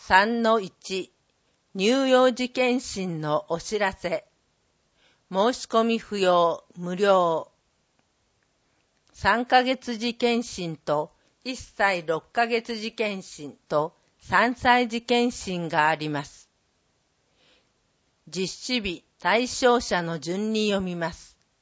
3-1 乳幼児健診のお知らせ。申し込み不要、無料。3ヶ月児健診と1歳6ヶ月児健診と3歳児健診があります。実施日、対象者の順に読みます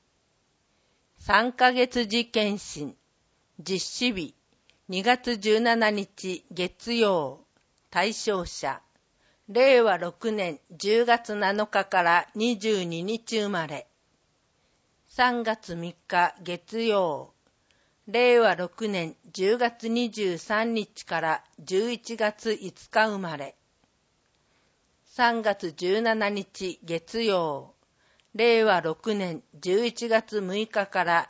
。3ヶ月児健診、実施日、2月17日月曜、対象者、令和6年10月7日から22日生まれ。3月3日月曜、令和6年10月23日から11月5日生まれ。3月17日月曜、令和6年11月6日から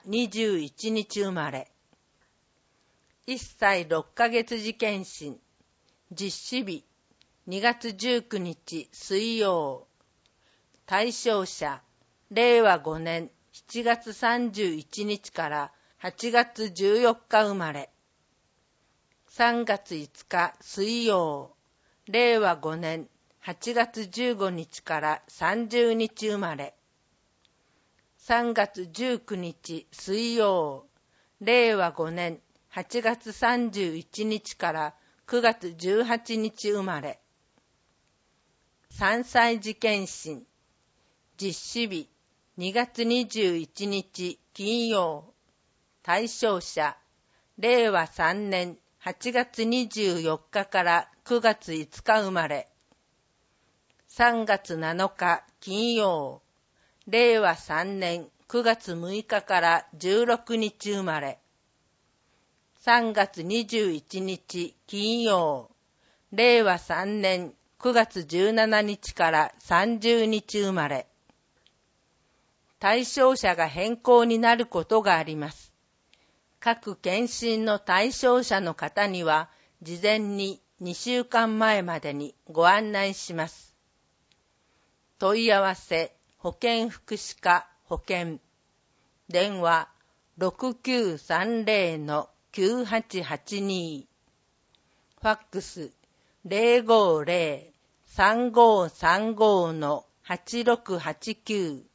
21日生まれ。1歳6ヶ月児健診、実施日、2月19日水曜。対象者、令和5年7月31日から8月14日生まれ。3月5日水曜。令和5年8月15日から30日生まれ。3月19日水曜。令和5年8月31日から9月18日生まれ。3歳児健診、実施日、2月21日金曜。対象者、令和3年8月24日から9月5日生まれ。3月7日金曜。令和3年9月6日から16日生まれ。3月21日金曜。令和3年9月17日から30日生まれ。対象者が変更になることがあります。各検診の対象者の方には、事前に2週間前までにご案内します。問い合わせ、保健福祉課保健。電話、6930-9882。ファックス、050-3535-8689